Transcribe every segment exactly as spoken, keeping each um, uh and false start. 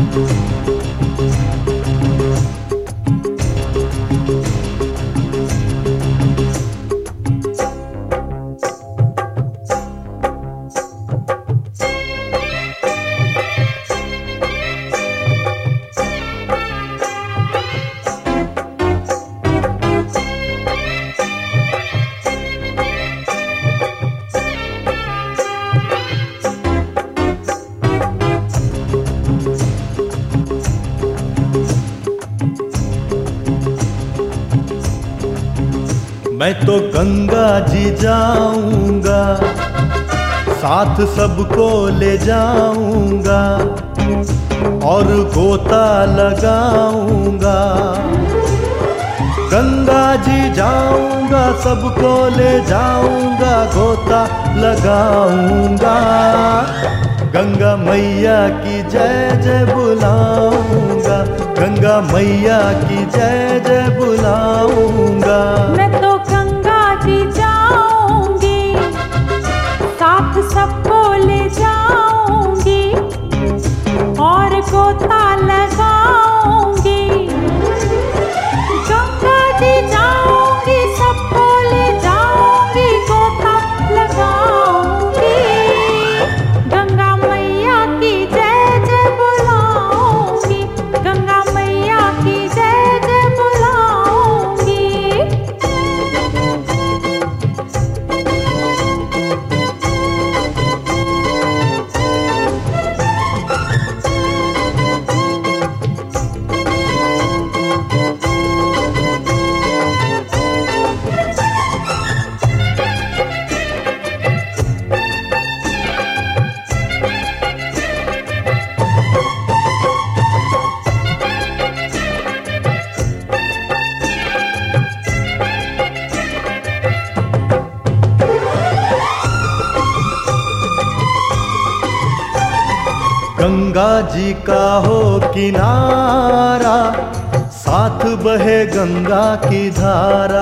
मैं तो गंगा जी जाऊंगा, साथ सबको ले जाऊंगा और गोता लगाऊंगा। गंगा जी जाऊंगा, सबको ले जाऊंगा, गोता लगाऊंगा। गंगा मैया की जय जय बुलाऊंगा, गंगा मैया की जय जय बुलाऊंगा। मैं तो गंगा जी जाऊंगी, साथ सबको ले जाऊंगी और गोता लगाऊंगी। गंगा जी जाऊंगी, सबको ले जाऊंगी, गोता लगाऊंगी। गंगा मैया की जय जय बुलाऊंगी, गंगा मैया की जय जय बुलाऊंगी। गंगा जी का हो किनारा, साथ बहे गंगा की धारा।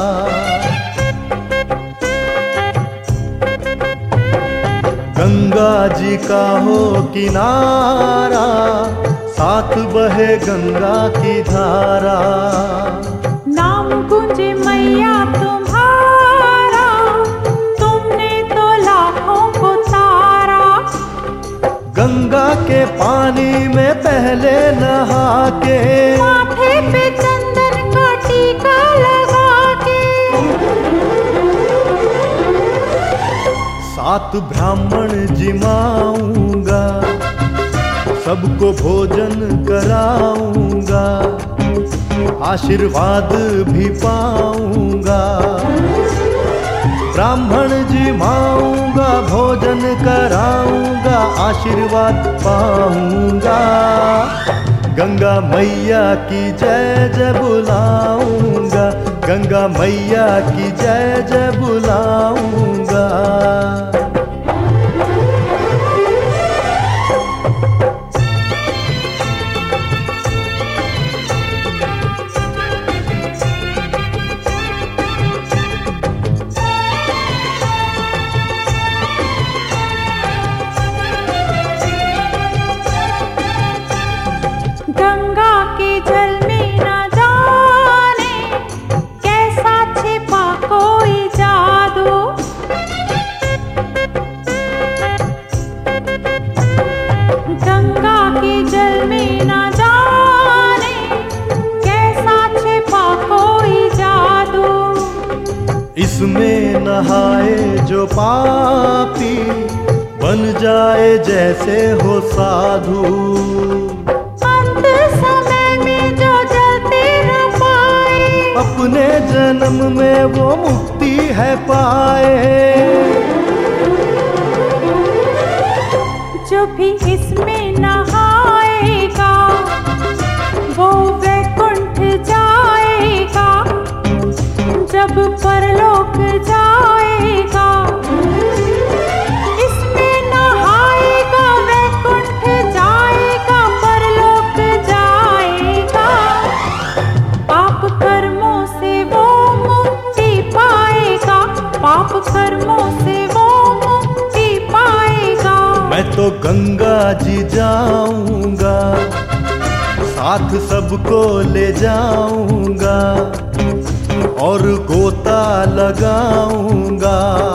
गंगा जी का हो किनारा, साथ बहे गंगा की धारा। नाम गूंजे मैया तुम्हारा, तुमने तो लाखों को तारा। गंगा के पानी में पहले नहा के, माथे पे चंदन का टीका लगा के, सात ब्राह्मण जिमाऊंगा, सबको भोजन कराऊंगा, आशीर्वाद भी पाऊंगा। ब्राह्मण जिमाऊंगा, भोजन कराऊंगा, आशीर्वाद पाऊंगा। गंगा मैया की जय जय बुलाऊंगा, गंगा मैया की जय जय बुलाऊंगा। गंगा के जल में न जाने कैसा छिपा कोई जादू। गंगा के जल में न जाने कैसा छिपा कोई जादू। इसमें नहाए जो पापी, बन जाए जैसे हो साधु। अंत समय में जो जलते न पाए, अपने जन्म में वो मुक्ति है पाए। जो भी इसमें नहाएगा, वो वैकुंठ जाएगा। जब परलोक जाएगा, इसमें नहाएगा, वैकुंठ जाएगा, परलोक जाएगा। पाप कर्मों से वो मुक्ति पाएगा, पाप कर्मों से वो मुक्ति पाएगा। मैं तो गंगा जी जा लगाऊंगा, साथ सबको ले जाऊंगा और गोता लगाऊंगा।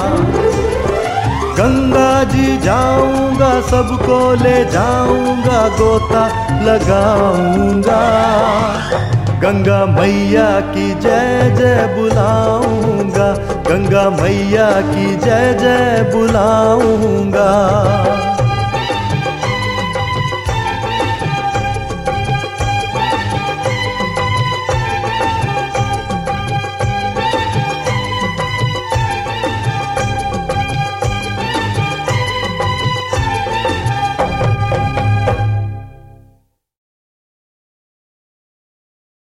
गंगा जी जाऊंगा, सबको ले जाऊंगा, गोता लगाऊंगा। गंगा मैया की जय जय बुलाऊंगा, गंगा मैया की जय जय बुलाऊंगा।